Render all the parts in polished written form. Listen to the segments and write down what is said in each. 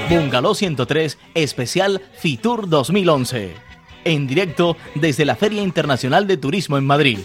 Bungalow 103, especial Fitur 2011. En directo desde la Feria Internacional de Turismo en Madrid.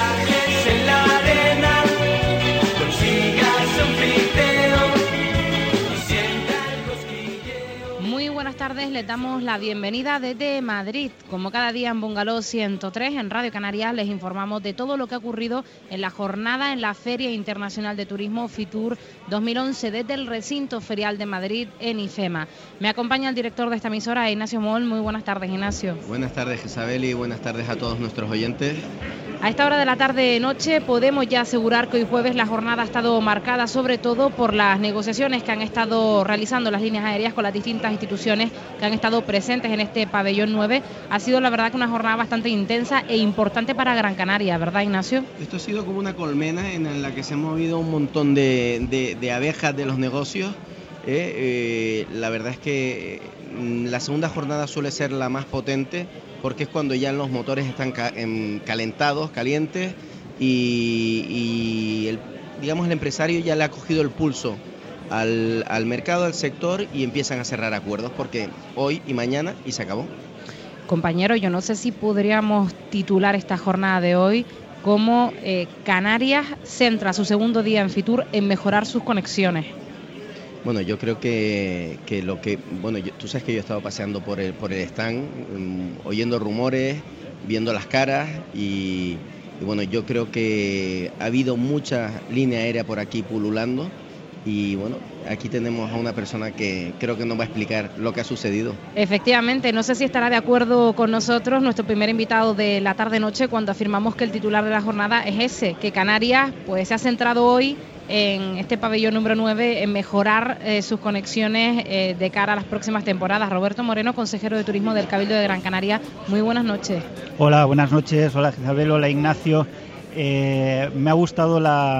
Les damos la bienvenida desde Madrid. Como cada día en Bungalow 103, en Radio Canarias, les informamos de todo lo que ha ocurrido en la jornada en la Feria Internacional de Turismo Fitur 2011 desde el recinto ferial de Madrid en IFEMA. Me acompaña el director de esta emisora, Ignacio Moll. Muy buenas tardes, Ignacio. Buenas tardes, Isabel, y buenas tardes a todos nuestros oyentes. A esta hora de la tarde-noche podemos ya asegurar que hoy jueves la jornada ha estado marcada sobre todo por las negociaciones que han estado realizando las líneas aéreas con las distintas instituciones que han estado presentes en este pabellón 9. Ha sido la verdad que una jornada bastante intensa e importante para Gran Canaria, ¿verdad, Ignacio? Esto ha sido como una colmena en la que se han movido un montón de abejas de los negocios. La verdad es que la segunda jornada suele ser la más potente porque es cuando ya los motores están calentados, calientes y el empresario ya le ha cogido el pulso al mercado, al sector, y empiezan a cerrar acuerdos porque hoy y mañana y se acabó. Compañero, yo no sé si podríamos titular esta jornada de hoy como Canarias centra su segundo día en Fitur en mejorar sus conexiones. Bueno, yo creo que tú sabes que yo he estado paseando por el stand, oyendo rumores, viendo las caras y bueno, yo creo que ha habido mucha línea aérea por aquí pululando y bueno, aquí tenemos a una persona que creo que nos va a explicar lo que ha sucedido. Efectivamente, no sé si estará de acuerdo con nosotros nuestro primer invitado de la tarde-noche cuando afirmamos que el titular de la jornada es ese, que Canarias pues se ha centrado hoy en este pabellón número 9 en mejorar sus conexiones de cara a las próximas temporadas. Roberto Moreno, consejero de Turismo del Cabildo de Gran Canaria, muy buenas noches. Hola, buenas noches. Hola, Isabel. Hola, Ignacio. Me ha gustado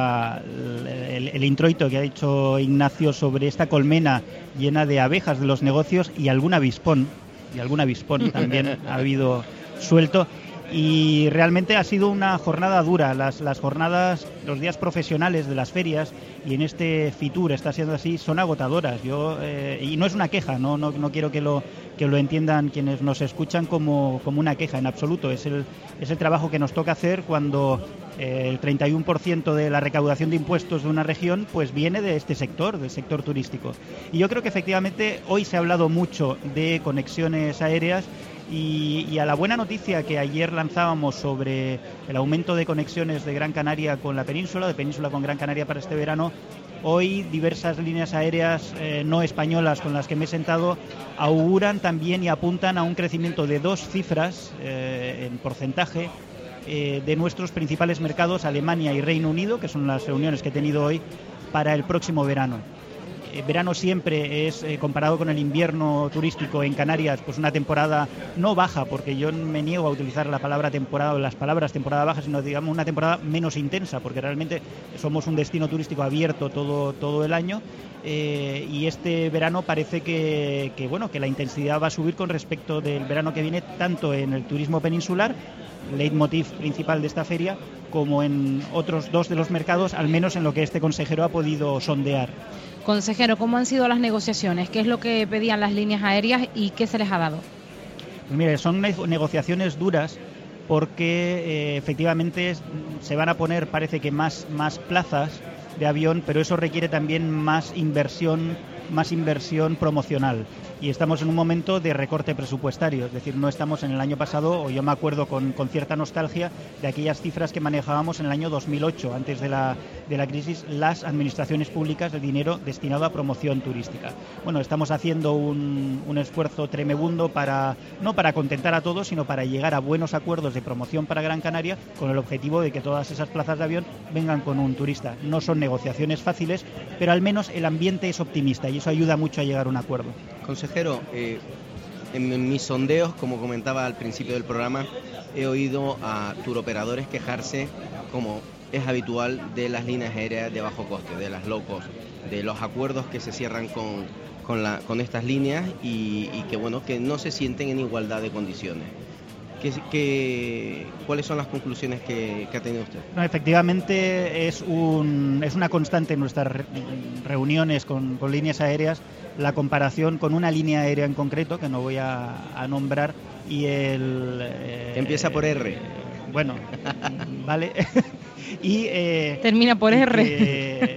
el introito que ha hecho Ignacio sobre esta colmena llena de abejas de los negocios y algún avispón también ha habido suelto. Y realmente ha sido una jornada dura. Las jornadas, los días profesionales de las ferias, y en este Fitur está siendo así, son agotadoras. Y no es una queja, no quiero que lo entiendan quienes nos escuchan como una queja, en absoluto. Es el trabajo que nos toca hacer cuando el 31% de la recaudación de impuestos de una región pues viene de este sector, del sector turístico. Y yo creo que efectivamente hoy se ha hablado mucho de conexiones aéreas. Y a la buena noticia que ayer lanzábamos sobre el aumento de conexiones de Gran Canaria con la península, de península con Gran Canaria para este verano, hoy diversas líneas aéreas no españolas con las que me he sentado auguran también y apuntan a un crecimiento de 2 cifras en porcentaje de nuestros principales mercados, Alemania y Reino Unido, que son las reuniones que he tenido hoy, para el próximo verano. Verano siempre es, comparado con el invierno turístico en Canarias, pues una temporada no baja, porque yo me niego a utilizar la palabra temporada o las palabras temporada baja, sino digamos una temporada menos intensa, porque realmente somos un destino turístico abierto todo el año. Y este verano parece que la intensidad va a subir con respecto del verano que viene, tanto en el turismo peninsular, leitmotiv principal de esta feria, como en otros 2 de los mercados, al menos en lo que este consejero ha podido sondear. Consejero, ¿cómo han sido las negociaciones? ¿Qué es lo que pedían las líneas aéreas y qué se les ha dado? Pues mire, son negociaciones duras porque efectivamente se van a poner, parece que más plazas de avión, pero eso requiere también más inversión promocional. Y estamos en un momento de recorte presupuestario, es decir, no estamos en el año pasado, o yo me acuerdo con cierta nostalgia de aquellas cifras que manejábamos en el año 2008, antes de la crisis, las administraciones públicas de dinero destinado a promoción turística. Bueno, estamos haciendo un esfuerzo tremebundo no para contentar a todos, sino para llegar a buenos acuerdos de promoción para Gran Canaria, con el objetivo de que todas esas plazas de avión vengan con un turista. No son negociaciones fáciles, pero al menos el ambiente es optimista y eso ayuda mucho a llegar a un acuerdo. Consejero, en mis sondeos, como comentaba al principio del programa, he oído a turoperadores quejarse, como es habitual, de las líneas aéreas de bajo coste, de las low cost, de los acuerdos que se cierran con estas líneas y que no se sienten en igualdad de condiciones. ¿Cuáles son las conclusiones que ha tenido usted? No, efectivamente es una constante en nuestras reuniones con líneas aéreas la comparación con una línea aérea en concreto, que no voy a nombrar, y empieza por R. Bueno, vale. Y termina por R.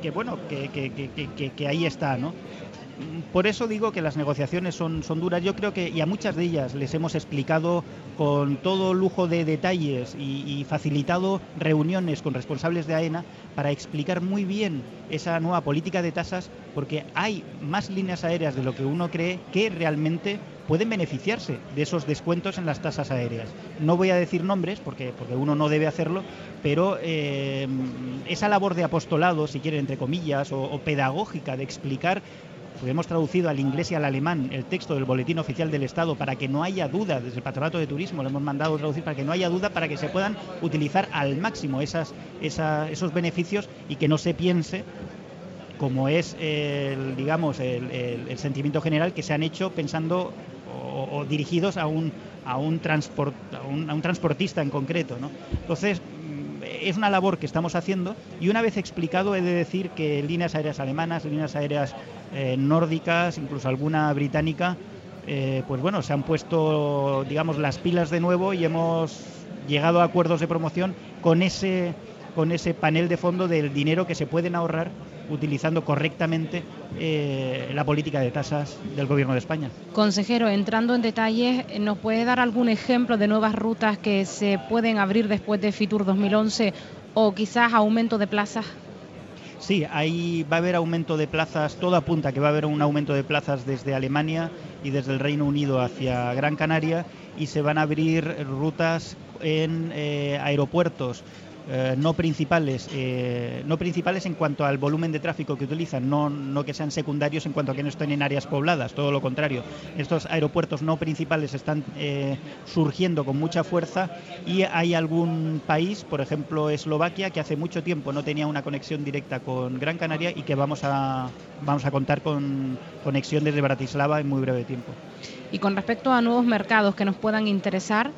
Que ahí está, ¿no? Por eso digo que las negociaciones son duras. Yo creo que, y a muchas de ellas les hemos explicado con todo lujo de detalles y facilitado reuniones con responsables de AENA para explicar muy bien esa nueva política de tasas, porque hay más líneas aéreas de lo que uno cree que realmente pueden beneficiarse de esos descuentos en las tasas aéreas. No voy a decir nombres porque uno no debe hacerlo, pero esa labor de apostolado, si quieren, entre comillas, o pedagógica de explicar. Pues hemos traducido al inglés y al alemán el texto del Boletín Oficial del Estado para que no haya duda, desde el Patronato de Turismo lo hemos mandado a traducir para que no haya duda, para que se puedan utilizar al máximo esos beneficios y que no se piense, como es el sentimiento general, que se han hecho pensando o dirigidos a un transportista en concreto, ¿no? Entonces, es una labor que estamos haciendo, y una vez explicado he de decir que líneas aéreas alemanas, líneas aéreas nórdicas, incluso alguna británica, pues bueno, se han puesto, digamos, las pilas de nuevo y hemos llegado a acuerdos de promoción con ese panel de fondo del dinero que se pueden ahorrar utilizando correctamente la política de tasas del Gobierno de España. Consejero, entrando en detalles, ¿nos puede dar algún ejemplo de nuevas rutas que se pueden abrir después de Fitur 2011 o quizás aumento de plazas? Sí, ahí va a haber aumento de plazas, todo apunta que va a haber un aumento de plazas desde Alemania y desde el Reino Unido hacia Gran Canaria, y se van a abrir rutas en aeropuertos no principales en cuanto al volumen de tráfico que utilizan, no que sean secundarios en cuanto a que no estén en áreas pobladas, todo lo contrario. Estos aeropuertos no principales están surgiendo con mucha fuerza, y hay algún país, por ejemplo Eslovaquia, que hace mucho tiempo no tenía una conexión directa con Gran Canaria y que vamos a contar con conexión desde Bratislava en muy breve tiempo. Y con respecto a nuevos mercados que nos puedan interesar.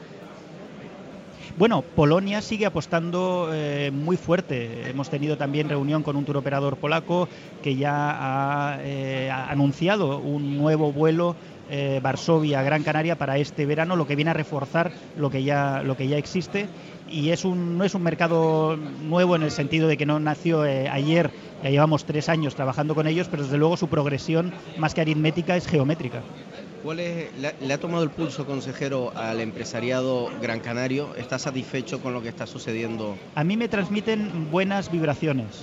Bueno, Polonia sigue apostando muy fuerte. Hemos tenido también reunión con un turoperador polaco que ya ha anunciado un nuevo vuelo Varsovia-Gran Canaria para este verano, lo que viene a reforzar lo que ya existe. Y no es un mercado nuevo en el sentido de que no nació ayer, ya llevamos 3 años trabajando con ellos, pero desde luego su progresión, más que aritmética, es geométrica. ¿Le ha tomado el pulso, consejero, al empresariado gran canario? ¿Está satisfecho con lo que está sucediendo? A mí me transmiten buenas vibraciones.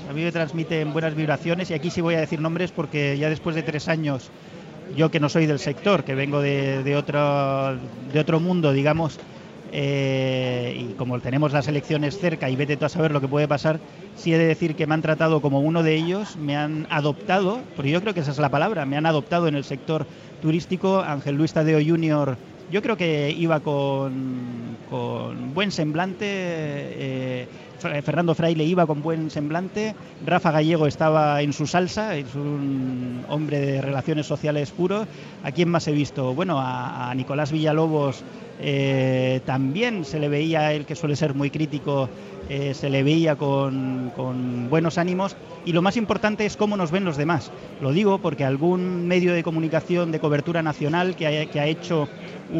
Y aquí sí voy a decir nombres porque ya después de 3 años, yo que no soy del sector, que vengo de otro mundo, digamos, y como tenemos las elecciones cerca y vete tú a saber lo que puede pasar, sí he de decir que me han tratado como uno de ellos, me han adoptado, porque yo creo que esa es la palabra, me han adoptado en el sector turístico. Ángel Luis Tadeo Jr., yo creo que iba con buen semblante, Fernando Fraile iba con buen semblante, Rafa Gallego estaba en su salsa, es un hombre de relaciones sociales puro. ¿A quién más he visto? Bueno, a Nicolás Villalobos también se le veía, él que suele ser muy crítico, se le veía con buenos ánimos. Y lo más importante es cómo nos ven los demás. Lo digo porque algún medio de comunicación de cobertura nacional que ha hecho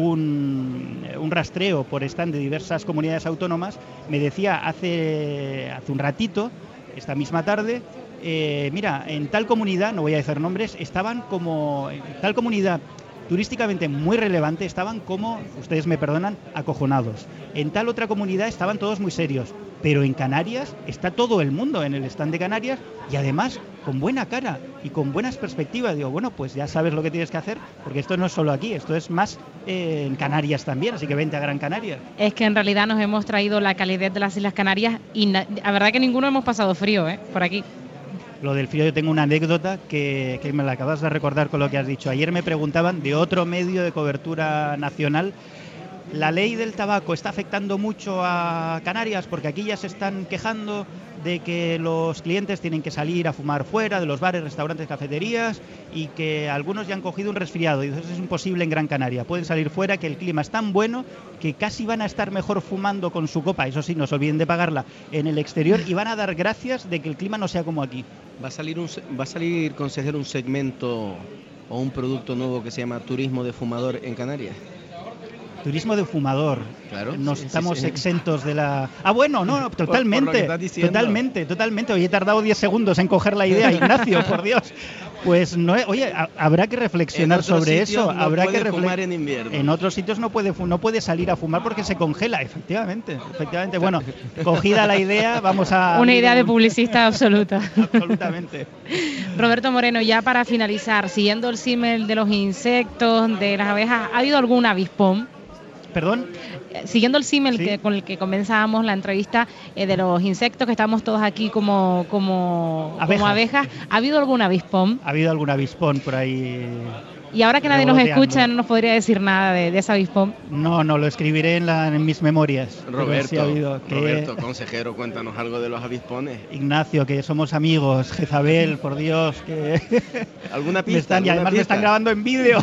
un rastreo por stand de diversas comunidades autónomas me decía hace un ratito, esta misma tarde, mira, en tal comunidad, no voy a decir nombres, estaban como en tal comunidad turísticamente muy relevante, estaban como, ustedes me perdonan, acojonados. En tal otra comunidad estaban todos muy serios, pero en Canarias está todo el mundo en el stand de Canarias, y además con buena cara y con buenas perspectivas. Digo, bueno, pues ya sabes lo que tienes que hacer, porque esto no es solo aquí, esto es más en Canarias también, así que vente a Gran Canaria. Es que en realidad nos hemos traído la calidez de las Islas Canarias y la verdad que ninguno hemos pasado frío, por aquí. Lo del frío, yo tengo una anécdota que me la acabas de recordar con lo que has dicho. Ayer me preguntaban de otro medio de cobertura nacional la ley del tabaco está afectando mucho a Canarias, porque aquí ya se están quejando de que los clientes tienen que salir a fumar fuera de los bares, restaurantes, cafeterías, y que algunos ya han cogido un resfriado y eso es imposible en Gran Canaria. Pueden salir fuera, que el clima es tan bueno que casi van a estar mejor fumando con su copa, eso sí, no se olviden de pagarla, en el exterior, y van a dar gracias de que el clima no sea como aquí. Va a salir, consejero, un segmento o un producto nuevo que se llama turismo de fumador en Canarias. Turismo de fumador. Claro. No estamos exentos de la... Ah, bueno, no, totalmente. Totalmente. Hoy he tardado 10 segundos en coger la idea, Ignacio, por Dios. Pues no, oye, habrá que reflexionar sobre eso. Habrá que fumar en invierno. En otros sitios no puede salir a fumar porque se congela, efectivamente. Bueno, cogida la idea, vamos a... Una idea de publicista absoluta. Absolutamente. Roberto Moreno, ya para finalizar, siguiendo el símil de los insectos, de las abejas, ¿ha habido algún avispón? ¿Perdón? Siguiendo el símil ¿Sí? con el que comenzábamos la entrevista de los insectos, que estamos todos aquí como abejas, ¿ha habido algún avispón? Ha habido algún avispón por ahí. Y ahora que nadie nos escucha, no nos podría decir nada de ese avispón. No, lo escribiré en mis memorias. Roberto, consejero, cuéntanos algo de los avispones. Ignacio, que somos amigos. Jezabel, por Dios, que... ¿Alguna pista? Y además me están grabando en vídeo.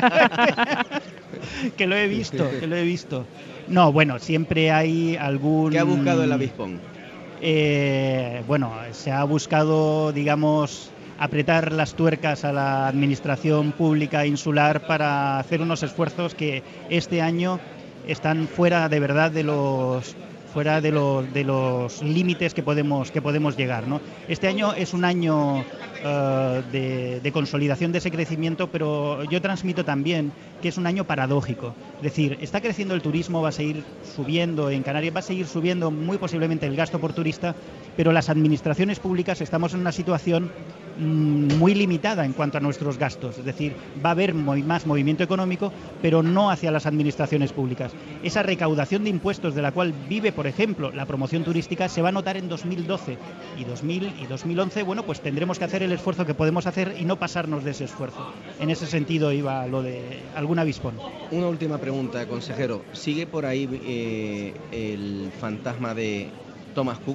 que lo he visto. No, bueno, siempre hay algún... ¿Qué ha buscado el avispón? Bueno, se ha buscado, digamos, apretar las tuercas a la administración pública insular para hacer unos esfuerzos que este año están fuera de verdad de los límites que podemos llegar, ¿no? Este año es un año de consolidación de ese crecimiento, pero yo transmito también que es un año paradójico. Es decir, está creciendo el turismo, va a seguir subiendo en Canarias, va a seguir subiendo muy posiblemente el gasto por turista, pero las administraciones públicas estamos en una situación muy limitada en cuanto a nuestros gastos. Es decir, va a haber más movimiento económico, pero no hacia las administraciones públicas. Esa recaudación de impuestos de la cual vive, por ejemplo, la promoción turística, se va a notar en 2012 y 2011. Bueno, pues tendremos que hacer el esfuerzo que podemos hacer y no pasarnos de ese esfuerzo. En ese sentido iba lo de algún avispón. Una última pregunta, consejero. ¿Sigue por ahí el fantasma de Thomas Cook?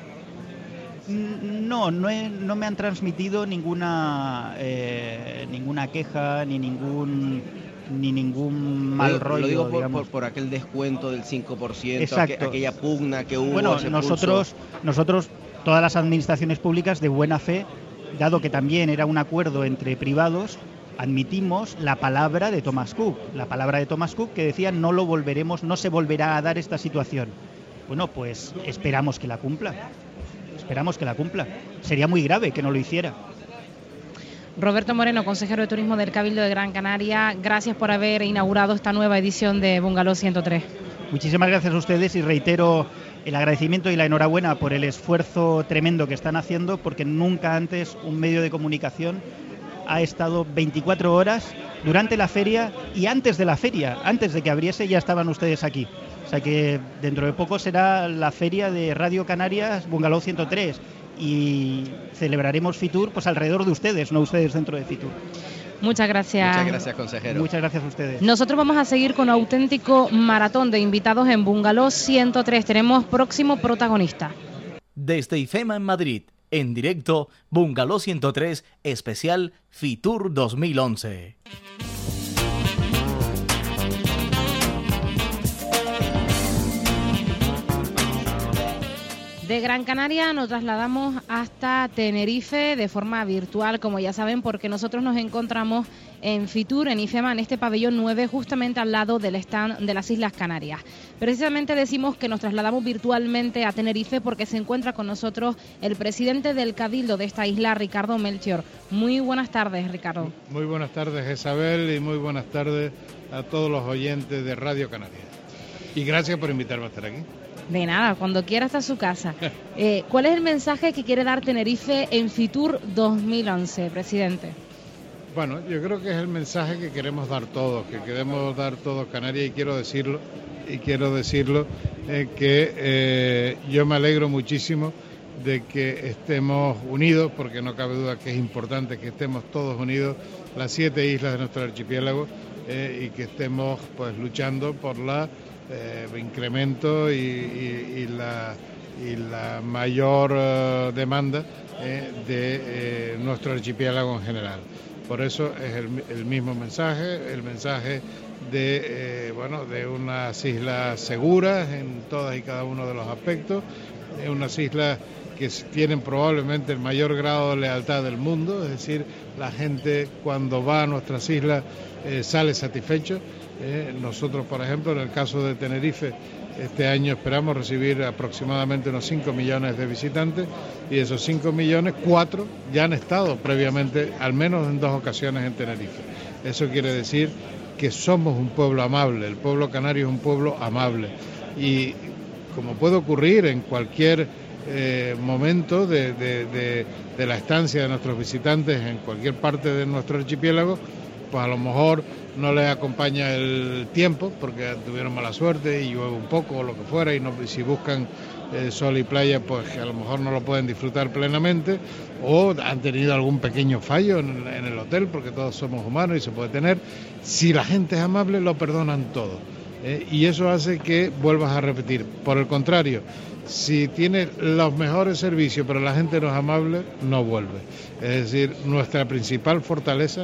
No me han transmitido ninguna queja ni ningún mal rollo. Lo digo por aquel descuento del 5%, exacto. Aquella pugna que hubo. Bueno, nosotros, todas las administraciones públicas, de buena fe, dado que también era un acuerdo entre privados, admitimos la palabra de Thomas Cook. La palabra de Thomas Cook que decía no se volverá a dar esta situación. Bueno, pues esperamos que la cumpla. Sería muy grave que no lo hiciera. Roberto Moreno, consejero de Turismo del Cabildo de Gran Canaria, gracias por haber inaugurado esta nueva edición de Bungalow 103. Muchísimas gracias a ustedes y reitero el agradecimiento y la enhorabuena por el esfuerzo tremendo que están haciendo, porque nunca antes un medio de comunicación ha estado 24 horas durante la feria y antes de la feria, antes de que abriese ya estaban ustedes aquí. O sea que dentro de poco será la feria de Radio Canarias Bungalow 103 y celebraremos Fitur pues alrededor de ustedes, no ustedes dentro de Fitur. Muchas gracias. Muchas gracias, consejero. Muchas gracias a ustedes. Nosotros vamos a seguir con un auténtico maratón de invitados en Bungalow 103. Tenemos próximo protagonista. Desde IFEMA en Madrid, en directo, Bungalow 103, especial Fitur 2011. De Gran Canaria nos trasladamos hasta Tenerife de forma virtual, como ya saben, porque nosotros nos encontramos en Fitur, en IFEMA, en este pabellón 9, justamente al lado del stand de las Islas Canarias. Precisamente decimos que nos trasladamos virtualmente a Tenerife porque se encuentra con nosotros el presidente del Cabildo de esta isla, Ricardo Melchior. Muy buenas tardes, Ricardo. Muy buenas tardes, Isabel, y muy buenas tardes a todos los oyentes de Radio Canarias. Y gracias por invitarme a estar aquí. De nada, cuando quiera está a su casa. ¿Cuál es el mensaje que quiere dar Tenerife en Fitur 2011, presidente? Bueno, yo creo que es el mensaje que queremos dar todos, Canarias, y quiero decirlo, que yo me alegro muchísimo de que estemos unidos, porque no cabe duda que es importante que estemos todos unidos, las 7 islas de nuestro archipiélago, y que estemos pues luchando por la incremento y la mayor demanda de nuestro archipiélago en general. Por eso es el mismo mensaje, el mensaje de unas islas seguras en todas y cada uno de los aspectos, unas islas que tienen probablemente el mayor grado de lealtad del mundo, es decir, la gente cuando va a nuestras islas sale satisfecho. Nosotros, por ejemplo, en el caso de Tenerife, este año esperamos recibir aproximadamente unos 5 millones de visitantes y de esos 5 millones, 4 ya han estado previamente, al menos en 2 ocasiones en Tenerife. Eso quiere decir que somos un pueblo amable, el pueblo canario es un pueblo amable y como puede ocurrir en cualquier momento de la estancia de nuestros visitantes en cualquier parte de nuestro archipiélago, pues a lo mejor no les acompaña el tiempo porque tuvieron mala suerte y llueve un poco o lo que fuera y si buscan sol y playa pues a lo mejor no lo pueden disfrutar plenamente o han tenido algún pequeño fallo en el hotel porque todos somos humanos y se puede tener. Si la gente es amable lo perdonan todo y eso hace que vuelvas a repetir. Por el contrario, si tienes los mejores servicios pero la gente no es amable, no vuelve. Es decir, nuestra principal fortaleza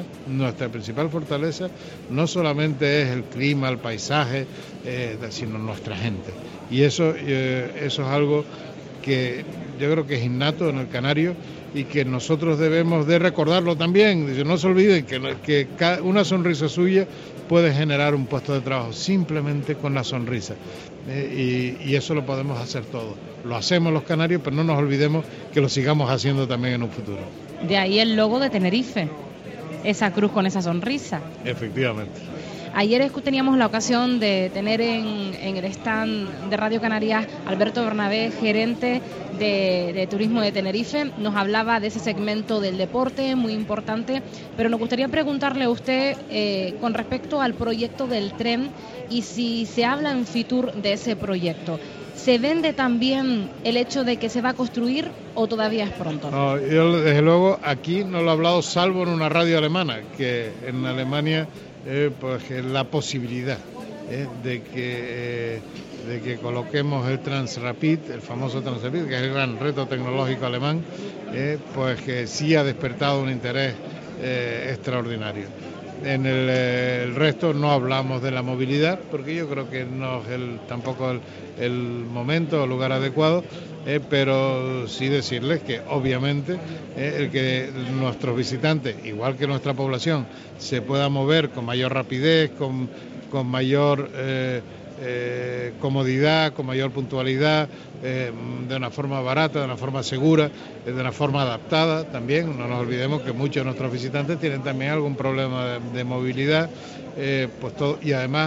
no solamente es el clima, el paisaje, sino nuestra gente. Y eso es algo que yo creo que es innato en el canario y que nosotros debemos de recordarlo también. No se olviden que una sonrisa suya puede generar un puesto de trabajo simplemente con la sonrisa. Y eso lo podemos hacer todos. Lo hacemos los canarios, pero no nos olvidemos que lo sigamos haciendo también en un futuro. De ahí el logo de Tenerife, esa cruz con esa sonrisa. Efectivamente. Ayer teníamos la ocasión de tener en el stand de Radio Canarias Alberto Bernabé, gerente de Turismo de Tenerife. Nos hablaba de ese segmento del deporte, muy importante, pero nos gustaría preguntarle a usted con respecto al proyecto del tren y si se habla en Fitur de ese proyecto. ¿Se vende también el hecho de que se va a construir o todavía es pronto? No, yo desde luego aquí no lo he hablado salvo en una radio alemana, que en Alemania pues la posibilidad de que coloquemos el Transrapid, el famoso Transrapid, que es el gran reto tecnológico alemán, pues que sí ha despertado un interés extraordinario. En el resto no hablamos de la movilidad, porque yo creo que no es tampoco el momento o lugar adecuado, pero sí decirles que obviamente el que nuestros visitantes, igual que nuestra población, se pueda mover con mayor rapidez, con mayor comodidad, con mayor puntualidad, de una forma barata, de una forma segura, de una forma adaptada también. No nos olvidemos que muchos de nuestros visitantes tienen también algún problema de movilidad, pues todo, y además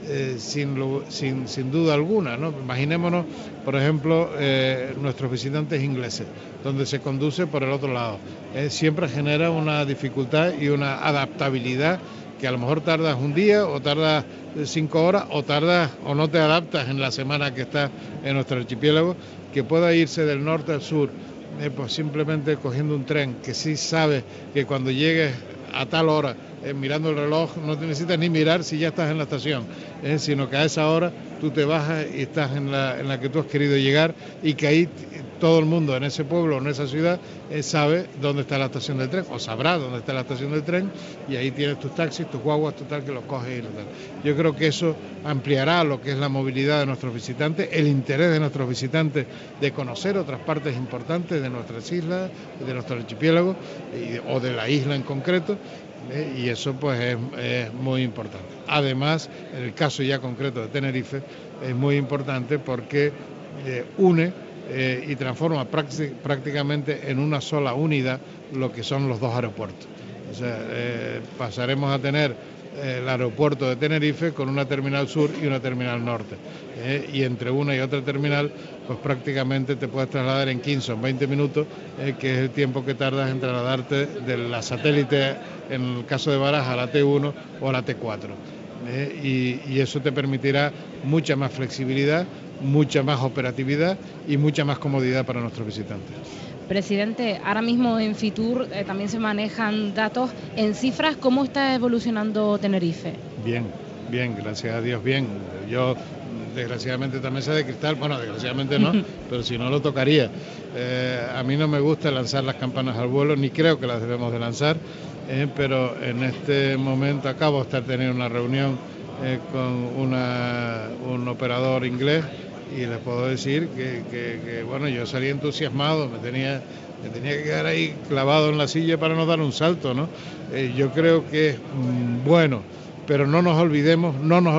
sin duda alguna, ¿no? Imaginémonos, por ejemplo, nuestros visitantes ingleses, donde se conduce por el otro lado. Siempre genera una dificultad y una adaptabilidad que a lo mejor tardas un día o tardas 5 horas o no te adaptas en la semana que estás en nuestro archipiélago, que pueda irse del norte al sur, pues simplemente cogiendo un tren que sí sabes que cuando llegues a tal hora, mirando el reloj, no te necesitas ni mirar si ya estás en la estación, sino que a esa hora tú te bajas y estás en la que tú has querido llegar y que ahí todo el mundo en ese pueblo, en esa ciudad, sabe dónde está la estación del tren o sabrá dónde está la estación del tren y ahí tienes tus taxis, tus guaguas, total, que los coges y tal. Yo creo que eso ampliará lo que es la movilidad de nuestros visitantes, el interés de nuestros visitantes de conocer otras partes importantes de nuestras islas, de nuestro archipiélago o de la isla en concreto. Y eso pues es muy importante. Además, en el caso ya concreto de Tenerife, es muy importante porque une y transforma prácticamente en una sola unidad lo que son los dos aeropuertos. O sea, pasaremos a tener el aeropuerto de Tenerife con una terminal sur y una terminal norte. Y entre una y otra terminal, pues prácticamente te puedes trasladar en 15 o 20 minutos, que es el tiempo que tardas en trasladarte de la satélite, en el caso de Barajas, a la T1 o a la T4. Y eso te permitirá mucha más flexibilidad, mucha más operatividad y mucha más comodidad para nuestros visitantes. Presidente, ahora mismo en Fitur también se manejan datos en cifras. ¿Cómo está evolucionando Tenerife? Bien, gracias a Dios, bien. Yo, desgraciadamente, también sé de cristal. Bueno, desgraciadamente no, pero si no lo tocaría. A mí no me gusta lanzar las campanas al vuelo, ni creo que las debemos de lanzar, pero en este momento acabo de estar teniendo una reunión con un operador inglés, y les puedo decir que bueno, yo salí entusiasmado, me tenía que quedar ahí clavado en la silla para no dar un salto, ¿no? Yo creo que es bueno, pero no nos olvidemos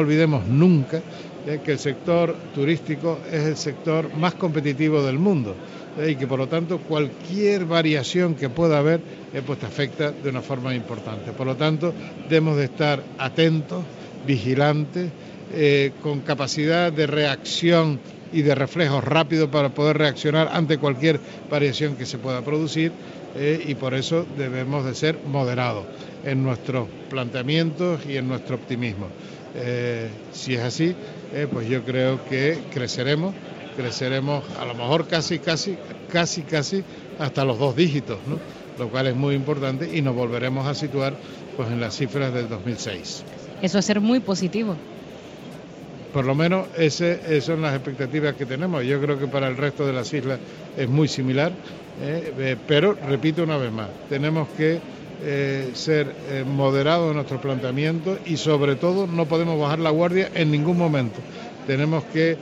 nunca que el sector turístico es el sector más competitivo del mundo, y que por lo tanto cualquier variación que pueda haber pues te afecta de una forma importante. Por lo tanto, debemos de estar atentos, vigilantes, con capacidad de reacción y de reflejos rápidos para poder reaccionar ante cualquier variación que se pueda producir, y por eso debemos de ser moderados en nuestros planteamientos y en nuestro optimismo. Si es así, pues yo creo que creceremos a lo mejor casi hasta los 2 dígitos, ¿no? Lo cual es muy importante, y nos volveremos a situar pues en las cifras del 2006. Eso es ser muy positivo. Por lo menos esas son las expectativas que tenemos. Yo creo que para el resto de las islas es muy similar, pero repito una vez más, tenemos que ser moderados en nuestro planteamiento, y sobre todo no podemos bajar la guardia en ningún momento. Tenemos que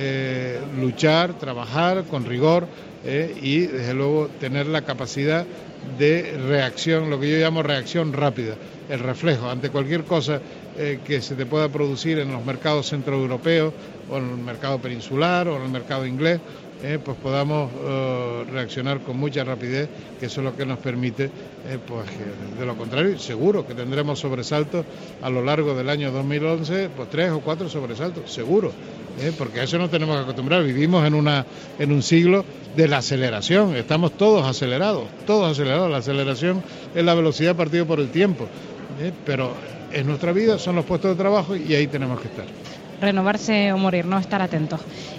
luchar, trabajar con rigor, y desde luego tener la capacidad de reacción, lo que yo llamo reacción rápida, el reflejo ante cualquier cosa que se te pueda producir en los mercados centroeuropeos, o en el mercado peninsular, o en el mercado inglés, pues podamos reaccionar con mucha rapidez, que eso es lo que nos permite, pues de lo contrario, seguro que tendremos sobresaltos a lo largo del año 2011, pues 3 o 4 sobresaltos, seguro, porque a eso nos tenemos que acostumbrar. Vivimos en un siglo de la aceleración, estamos todos acelerados, la aceleración es la velocidad partido por el tiempo, pero en nuestra vida son los puestos de trabajo, y ahí tenemos que estar. Renovarse o morir, no estar atentos.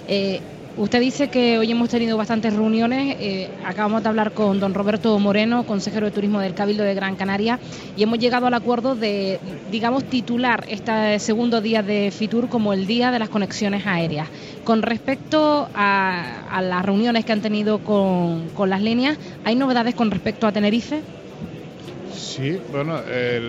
Usted dice que hoy hemos tenido bastantes reuniones, acabamos de hablar con don Roberto Moreno, consejero de Turismo del Cabildo de Gran Canaria, y hemos llegado al acuerdo de, digamos, titular este segundo día de Fitur como el Día de las Conexiones Aéreas. Con respecto a las reuniones que han tenido con las líneas, ¿hay novedades con respecto a Tenerife? Sí, bueno,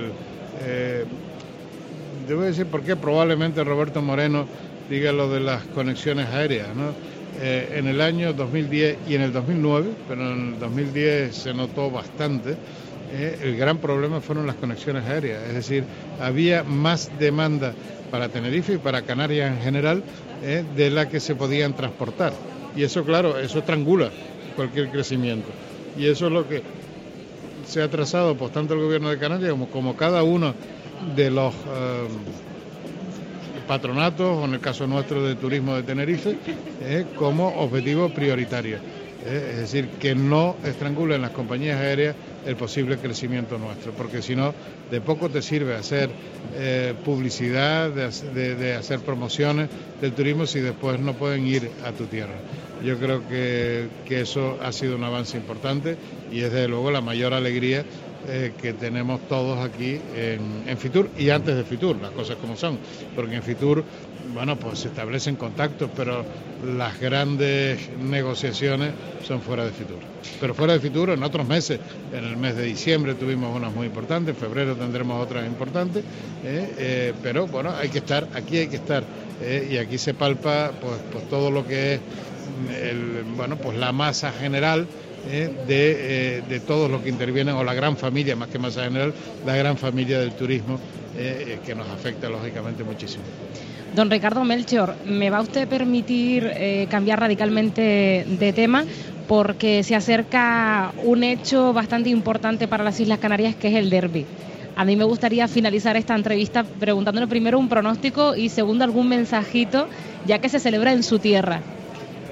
debo decir por qué probablemente Roberto Moreno diga lo de las conexiones aéreas, ¿no? En el año 2010 y en el 2009, pero en el 2010 se notó bastante, el gran problema fueron las conexiones aéreas, es decir, había más demanda para Tenerife y para Canarias en general de la que se podían transportar, y eso, claro, eso estrangula cualquier crecimiento, y eso es lo que se ha trazado pues tanto el gobierno de Canarias como cada uno de los patronatos, o en el caso nuestro de Turismo de Tenerife, como objetivo prioritario. Es decir, que no estrangulen las compañías aéreas el posible crecimiento nuestro, porque si no, de poco te sirve hacer publicidad, de hacer promociones del turismo si después no pueden ir a tu tierra. Yo creo que eso ha sido un avance importante, y es desde luego la mayor alegría que tenemos todos aquí en Fitur, y antes de Fitur, las cosas como son, porque en Fitur, bueno, pues se establecen contactos, pero las grandes negociaciones son fuera de Fitur. Pero fuera de Fitur, en otros meses, en el mes de diciembre tuvimos unas muy importantes, en febrero tendremos otras importantes, pero bueno, hay que estar, y aquí se palpa pues todo lo que es pues la masa general de todos los que intervienen, o la gran familia, más que masa general, la gran familia del turismo, que nos afecta lógicamente muchísimo. Don Ricardo Melchor, ¿me va usted a permitir cambiar radicalmente de tema? Porque se acerca un hecho bastante importante para las Islas Canarias, que es el derbi. A mí me gustaría finalizar esta entrevista preguntándole primero un pronóstico y segundo algún mensajito, ya que se celebra en su tierra.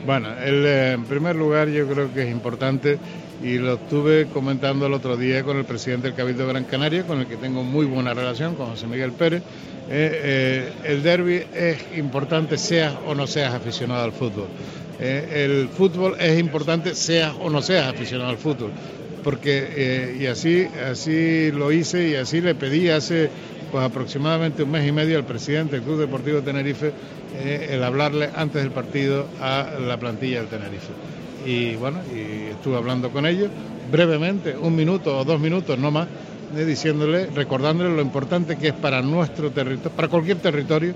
Bueno, en primer lugar yo creo que es importante, y lo estuve comentando el otro día con el presidente del Cabildo de Gran Canaria, con el que tengo muy buena relación, con José Miguel Pérez. El derbi es importante seas o no seas aficionado al fútbol. El fútbol es importante seas o no seas aficionado al fútbol, porque y así lo hice y así le pedí hace pues aproximadamente un mes y medio al presidente del Club Deportivo Tenerife el hablarle antes del partido a la plantilla del Tenerife. Y bueno, y estuve hablando con ellos brevemente, 1 minuto o 2 minutos, no más, diciéndole, recordándole lo importante que es para nuestro territorio, para cualquier territorio,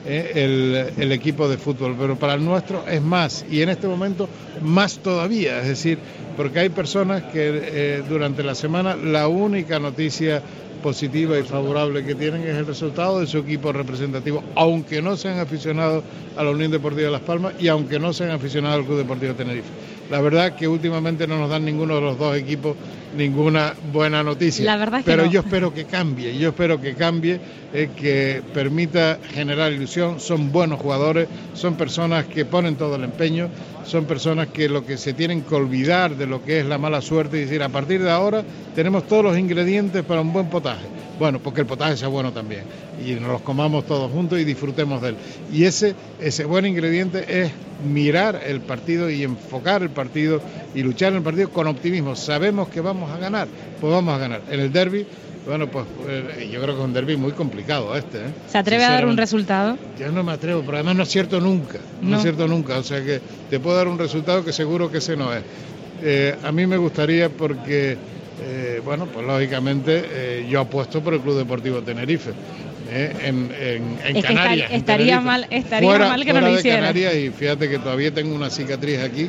el equipo de fútbol, pero para el nuestro es más, y en este momento más todavía, es decir, porque hay personas que durante la semana la única noticia positiva y favorable que tienen es el resultado de su equipo representativo, aunque no sean aficionados a la Unión Deportiva de Las Palmas y aunque no sean aficionados al Club Deportivo Tenerife. La verdad que últimamente no nos dan ninguno de los dos equipos ninguna buena noticia. La verdad es que pero no. yo espero que cambie, que permita generar ilusión. Son buenos jugadores, son personas que ponen todo el empeño, son personas que lo que se tienen que olvidar de lo que es la mala suerte y decir, a partir de ahora tenemos todos los ingredientes para un buen potaje. Bueno, porque el potaje sea bueno también y nos los comamos todos juntos y disfrutemos de él. Y ese buen ingrediente es mirar el partido y enfocar el partido y luchar en el partido con optimismo. Sabemos que vamos a ganar, pues vamos a ganar. En el derbi, bueno, pues yo creo que es un derbi muy complicado ¿Se atreve a dar un resultado? Yo no me atrevo, pero además no acierto nunca, no acierto nunca, o sea que te puedo dar un resultado que seguro que ese no es. A mí me gustaría porque, bueno, pues lógicamente yo apuesto por el Club Deportivo Tenerife. En Canarias. Estaría mal que no lo hiciera. Canarias, y fíjate que todavía tengo una cicatriz aquí